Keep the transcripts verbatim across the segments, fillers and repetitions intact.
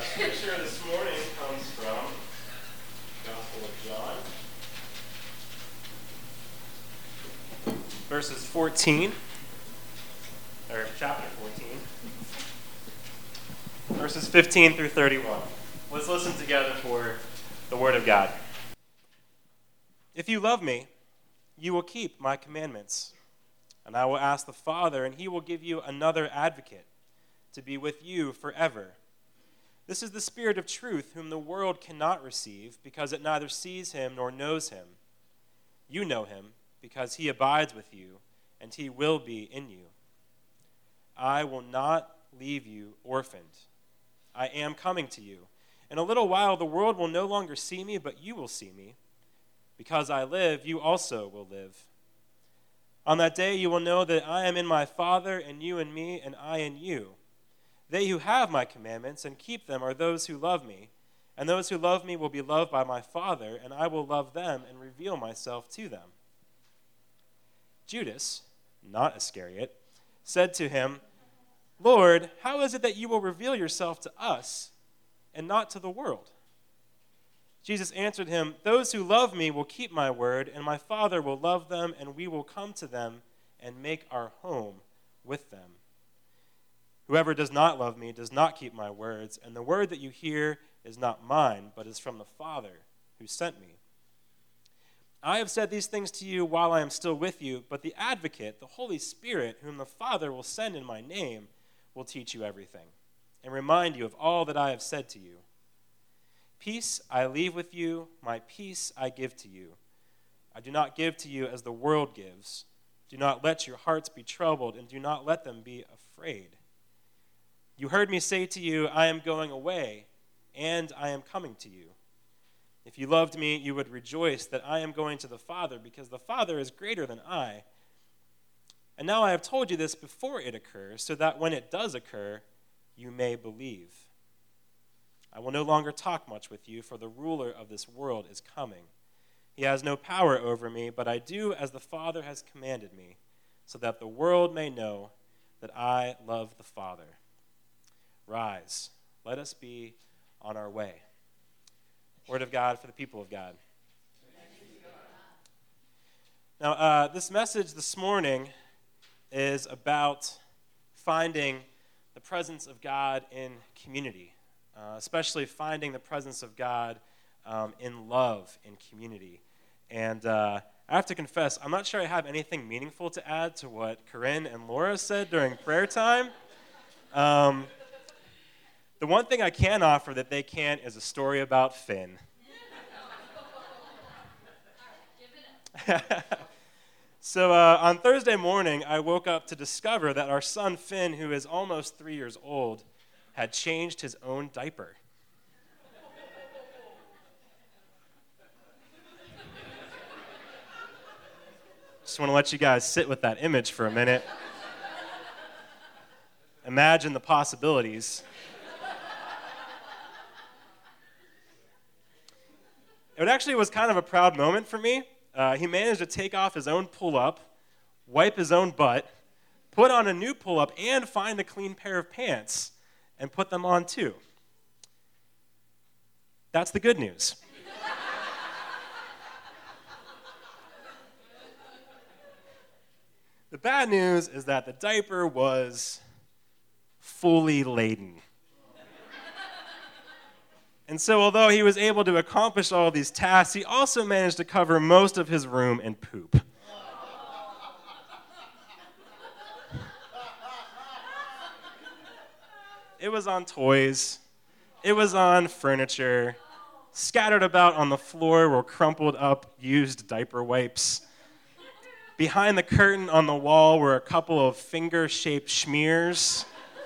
Scripture this morning comes from the Gospel of John, verses fourteen, or chapter fourteen, verses fifteen through thirty-one. Let's listen together for the Word of God. If you love me, you will keep my commandments, and I will ask the Father, and he will give you another advocate to be with you forever. This is the Spirit of truth, whom the world cannot receive, because it neither sees him nor knows him. You know him, because he abides with you, and he will be in you. I will not leave you orphaned. I am coming to you. In a little while the world will no longer see me, but you will see me. Because I live, you also will live. On that day you will know that I am in my Father, and you in me, and I in you. They who have my commandments and keep them are those who love me, and those who love me will be loved by my Father, and I will love them and reveal myself to them. Judas, not Iscariot, said to him, Lord, how is it that you will reveal yourself to us and not to the world? Jesus answered him, Those who love me will keep my word, and my Father will love them, and we will come to them and make our home with them. Whoever does not love me does not keep my words, and the word that you hear is not mine, but is from the Father who sent me. I have said these things to you while I am still with you, but the Advocate, the Holy Spirit, whom the Father will send in my name, will teach you everything, and remind you of all that I have said to you. Peace I leave with you, my peace I give to you. I do not give to you as the world gives. Do not let your hearts be troubled, and do not let them be afraid. You heard me say to you, I am going away, and I am coming to you. If you loved me, you would rejoice that I am going to the Father, because the Father is greater than I. And now I have told you this before it occurs, so that when it does occur, you may believe. I will no longer talk much with you, for the ruler of this world is coming. He has no power over me, but I do as the Father has commanded me, so that the world may know that I love the Father. Rise, let us be on our way. Word of God for the people of God. Now, uh, this message this morning is about finding the presence of God in community, uh, especially finding the presence of God um, in love in community. And uh, I have to confess, I'm not sure I have anything meaningful to add to what Corinne and Laura said during prayer time. Um, the one thing I can offer that they can't is a story about Finn. So uh, on Thursday morning, I woke up to discover that our son Finn, who is almost three years old, had changed his own diaper. Just want to let you guys sit with that image for a minute. Imagine the possibilities. It actually was kind of a proud moment for me. Uh, he managed to take off his own pull-up, wipe his own butt, put on a new pull-up, and find a clean pair of pants, and put them on too. That's the good news. The bad news is that the diaper was fully laden. And so although he was able to accomplish all these tasks, he also managed to cover most of his room in poop. It was on toys. It was on furniture. Scattered about on the floor were crumpled up used diaper wipes. Behind the curtain on the wall were a couple of finger-shaped smears.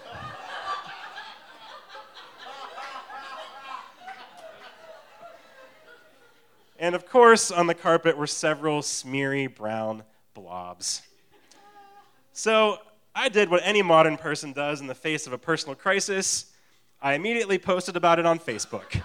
And of course, on the carpet were several smeary brown blobs. So I did what any modern person does in the face of a personal crisis. I immediately posted about it on Facebook.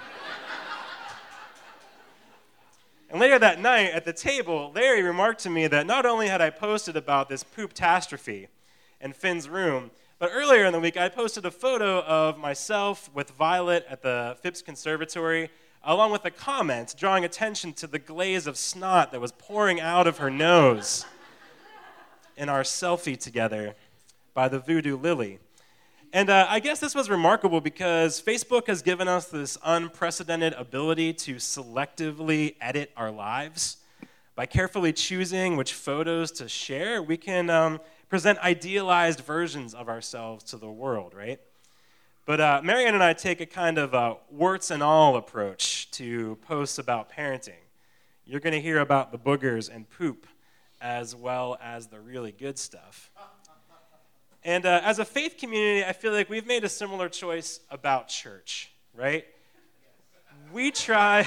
And later that night at the table, Larry remarked to me that not only had I posted about this poop-tastrophe in Finn's room, But earlier in the week, I posted a photo of myself with Violet at the Phipps Conservatory, along with a comment drawing attention to the glaze of snot that was pouring out of her nose in our selfie together by the Voodoo Lily. And uh, I guess this was remarkable because Facebook has given us this unprecedented ability to selectively edit our lives. By carefully choosing which photos to share, we can um, present idealized versions of ourselves to the world, right? But uh, Marianne and I take a kind of uh, warts and all approach to posts about parenting. You're going to hear about the boogers and poop as well as the really good stuff. And uh, as a faith community, I feel like we've made a similar choice about church, right? We try...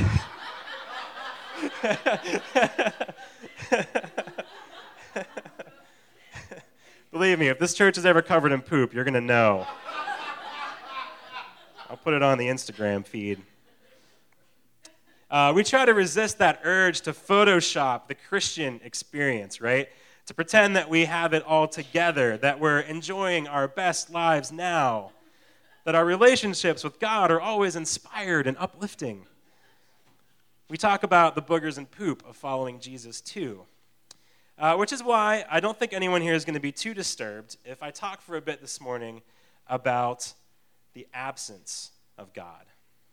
Believe me, if this church is ever covered in poop, you're going to know. I'll put it on the Instagram feed. Uh, we try to resist that urge to Photoshop the Christian experience, right? To pretend that we have it all together, that we're enjoying our best lives now, that our relationships with God are always inspired and uplifting. We talk about the boogers and poop of following Jesus too, uh, which is why I don't think anyone here is going to be too disturbed if I talk for a bit this morning about the absence of God.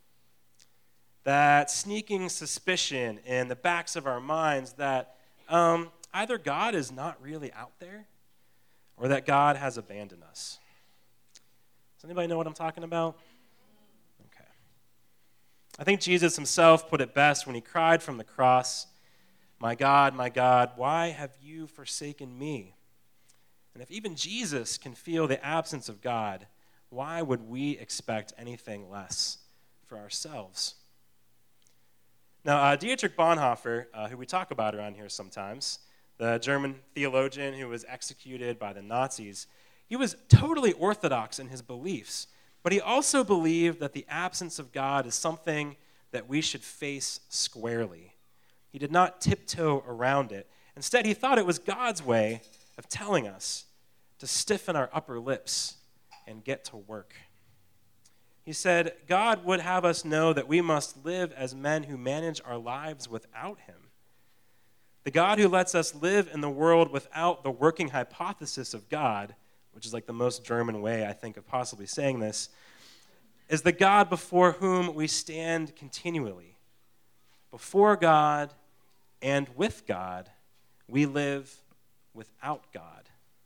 That sneaking suspicion in the backs of our minds that um, either God is not really out there or that God has abandoned us. Does anybody know what I'm talking about? Okay. I think Jesus himself put it best when he cried from the cross, "My God, my God, why have you forsaken me?" And if even Jesus can feel the absence of God, why would we expect anything less for ourselves? Now, uh, Dietrich Bonhoeffer, uh, who we talk about around here sometimes, the German theologian who was executed by the Nazis, he was totally orthodox in his beliefs, but he also believed that the absence of God is something that we should face squarely. He did not tiptoe around it. Instead, he thought it was God's way of telling us to stiffen our upper lips and get to work. He said, God would have us know that we must live as men who manage our lives without him. The God who lets us live in the world without the working hypothesis of God, which is like the most German way, I think, of possibly saying this, is the God before whom we stand continually. Before God and with God, we live without God.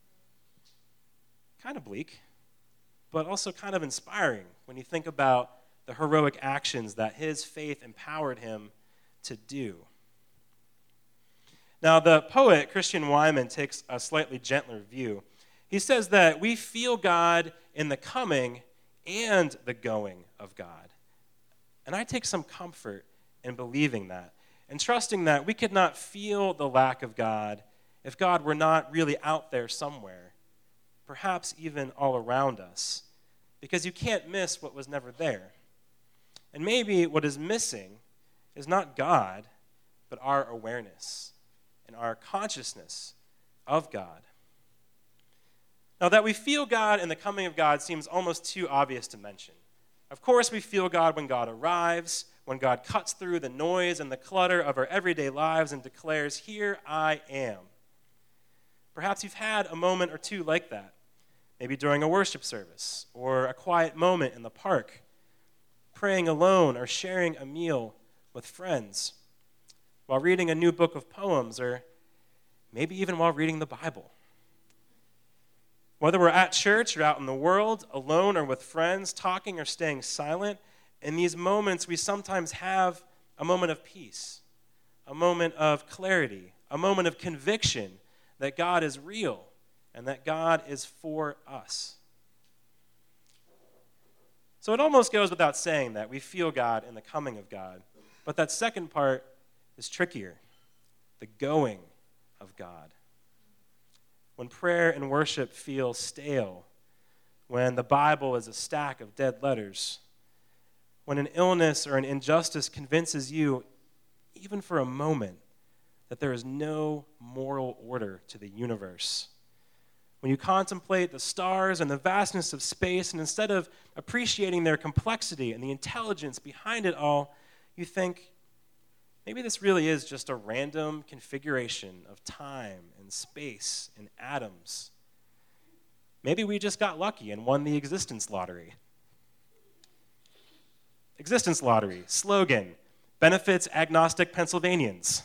Kind of bleak, but also kind of inspiring when you think about the heroic actions that his faith empowered him to do. Now, the poet Christian Wyman takes a slightly gentler view. He says that we feel God in the coming and the going of God. And I take some comfort in believing that and trusting that we could not feel the lack of God if God were not really out there somewhere, perhaps even all around us, because you can't miss what was never there. And maybe what is missing is not God, but our awareness and our consciousness of God. Now, that we feel God in the coming of God seems almost too obvious to mention. Of course, we feel God when God arrives, when God cuts through the noise and the clutter of our everyday lives and declares, "Here I am." Perhaps you've had a moment or two like that, maybe during a worship service or a quiet moment in the park, praying alone or sharing a meal with friends, while reading a new book of poems, or maybe even while reading the Bible. Whether we're at church or out in the world, alone or with friends, talking or staying silent, in these moments we sometimes have a moment of peace, a moment of clarity, a moment of conviction that God is real and that God is for us. So it almost goes without saying that we feel God in the coming of God, but that second part is trickier, the going of God. When prayer and worship feel stale, when the Bible is a stack of dead letters, when an illness or an injustice convinces you, even for a moment, that there is no moral order to the universe, When you contemplate the stars and the vastness of space, and instead of appreciating their complexity and the intelligence behind it all, you think, maybe this really is just a random configuration of time and space and atoms. Maybe we just got lucky and won the existence lottery. Existence lottery, slogan, benefits agnostic Pennsylvanians.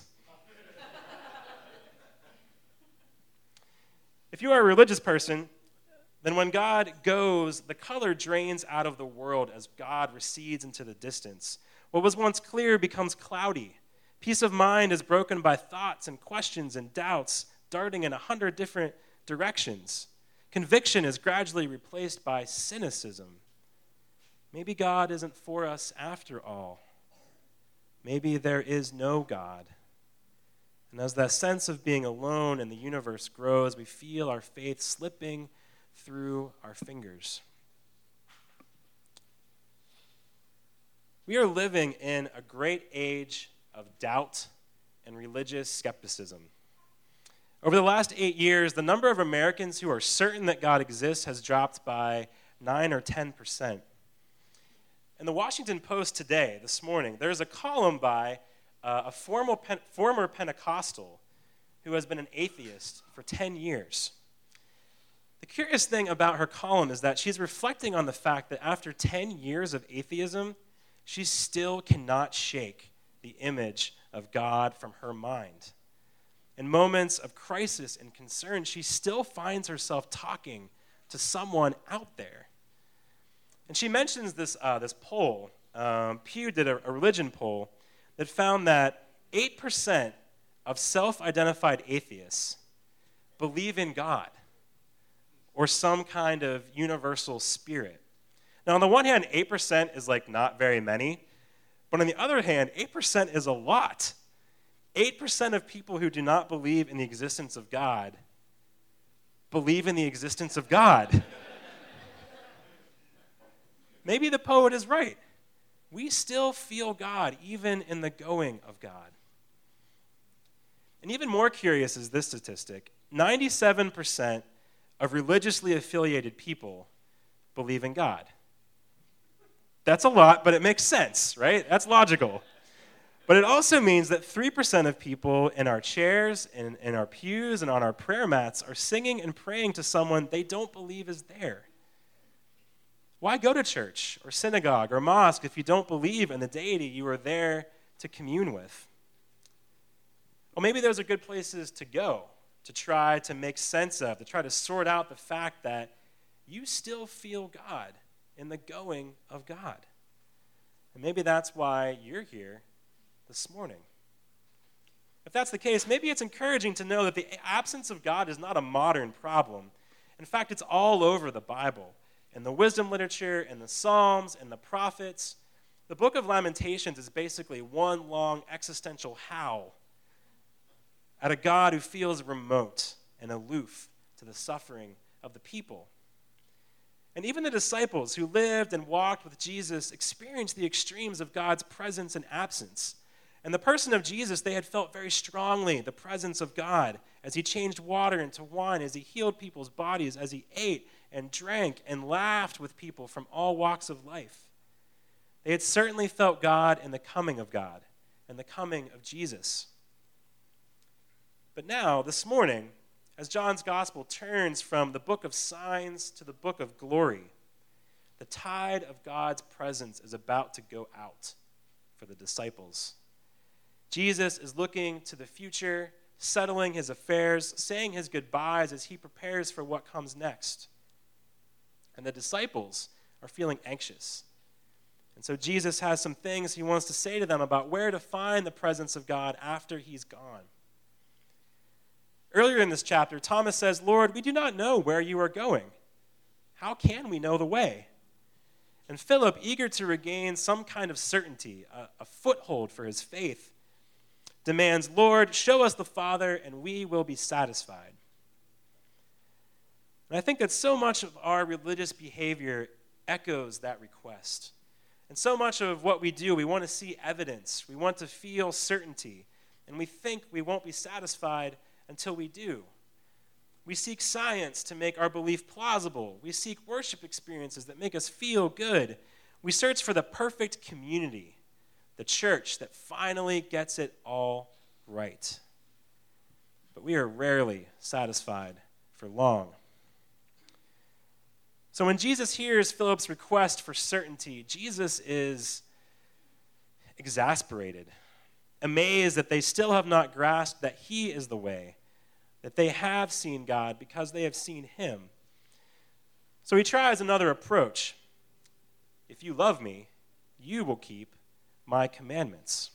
If you are a religious person, then when God goes, the color drains out of the world as God recedes into the distance. What was once clear becomes cloudy. Peace of mind is broken by thoughts and questions and doubts darting in a hundred different directions. Conviction is gradually replaced by cynicism. Maybe God isn't for us after all. Maybe there is no God. And as that sense of being alone in the universe grows, we feel our faith slipping through our fingers. We are living in a great age of doubt and religious skepticism. Over the last eight years, the number of Americans who are certain that God exists has dropped by nine or ten percent. In the Washington Post today, this morning, there's a column by uh, a former, Pen- former Pentecostal who has been an atheist for ten years. The curious thing about her column is that she's reflecting on the fact that after ten years of atheism, she still cannot shake the image of God from her mind. In moments of crisis and concern, she still finds herself talking to someone out there. And she mentions this, uh, this poll. Um, Pew did a, a religion poll that found that eight percent of self-identified atheists believe in God or some kind of universal spirit. Now, on the one hand, eight percent is like not very many, but on the other hand, eight percent is a lot. eight percent of people who do not believe in the existence of God believe in the existence of God. Maybe the poet is right. We still feel God even in the going of God. And even more curious is this statistic. ninety-seven percent of religiously affiliated people believe in God. That's a lot, but it makes sense, right? That's logical. But it also means that three percent of people in our chairs, in, in our pews, and on our prayer mats are singing and praying to someone they don't believe is there. Why go to church or synagogue or mosque if you don't believe in the deity you are there to commune with? Well, maybe those are good places to go, to try to make sense of, to try to sort out the fact that you still feel God in the going of God. And maybe that's why you're here this morning. If that's the case, maybe it's encouraging to know that the absence of God is not a modern problem. In fact, it's all over the Bible. In the wisdom literature, in the Psalms, in the prophets, the book of Lamentations is basically one long existential howl at a God who feels remote and aloof to the suffering of the people. And even the disciples who lived and walked with Jesus experienced the extremes of God's presence and absence. In the person of Jesus, they had felt very strongly the presence of God as he changed water into wine, as he healed people's bodies, as he ate and drank and laughed with people from all walks of life. They had certainly felt God in the coming of God and the coming of Jesus. But now, this morning, as John's gospel turns from the book of signs to the book of glory, the tide of God's presence is about to go out for the disciples. Jesus is looking to the future, settling his affairs, saying his goodbyes as he prepares for what comes next. And the disciples are feeling anxious. And so Jesus has some things he wants to say to them about where to find the presence of God after he's gone. Earlier in this chapter, Thomas says, "Lord, we do not know where you are going. How can we know the way?" And Philip, eager to regain some kind of certainty, a, a foothold for his faith, demands, "Lord, show us the Father, and we will be satisfied." And I think that so much of our religious behavior echoes that request. And so much of what we do, we want to see evidence. We want to feel certainty. And we think we won't be satisfied until we do. We seek science to make our belief plausible. We seek worship experiences that make us feel good. We search for the perfect community, the church that finally gets it all right. But we are rarely satisfied for long. So when Jesus hears Philip's request for certainty, Jesus is exasperated, amazed that they still have not grasped that he is the way, that they have seen God because they have seen him. So he tries another approach. If you love me, you will keep my commandments.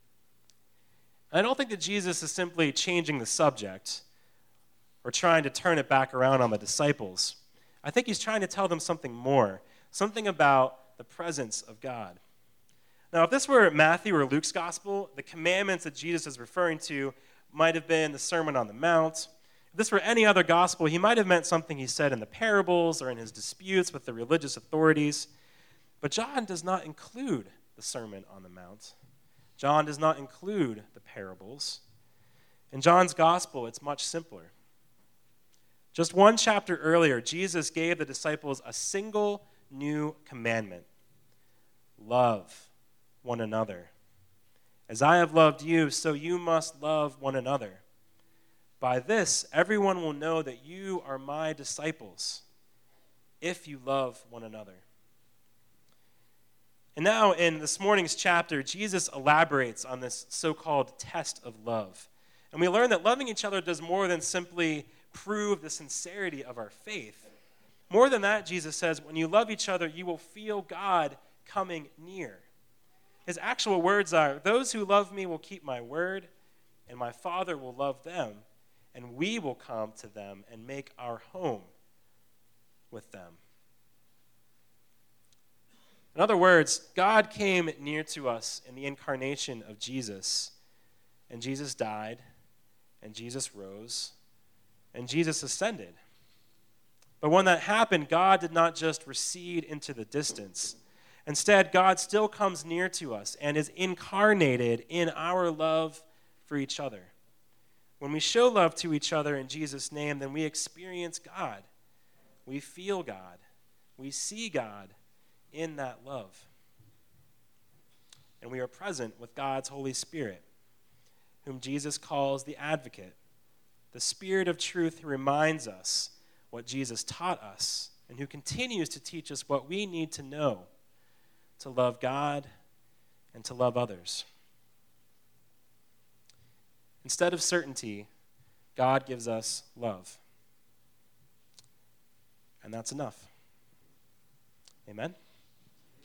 I don't think that Jesus is simply changing the subject or trying to turn it back around on the disciples. I think he's trying to tell them something more, something about the presence of God. Now, if this were Matthew or Luke's gospel, the commandments that Jesus is referring to might have been the Sermon on the Mount. If this were any other gospel, he might have meant something he said in the parables or in his disputes with the religious authorities. But John does not include the Sermon on the Mount. John does not include the parables. In John's gospel, it's much simpler. Just one chapter earlier, Jesus gave the disciples a single new commandment. Love one another. As I have loved you, so you must love one another. By this, everyone will know that you are my disciples, if you love one another. And now, in this morning's chapter, Jesus elaborates on this so-called test of love. And we learn that loving each other does more than simply prove the sincerity of our faith. More than that, Jesus says, when you love each other, you will feel God coming near. His actual words are, those who love me will keep my word, and my Father will love them, and we will come to them and make our home with them. In other words, God came near to us in the incarnation of Jesus, and Jesus died, and Jesus rose, and Jesus ascended. But when that happened, God did not just recede into the distance. Instead, God still comes near to us and is incarnated in our love for each other. When we show love to each other in Jesus' name, then we experience God. We feel God. We see God in that love. And we are present with God's Holy Spirit, whom Jesus calls the Advocate, the Spirit of truth who reminds us what Jesus taught us and who continues to teach us what we need to know to love God and to love others. Instead of certainty, God gives us love. And that's enough. Amen?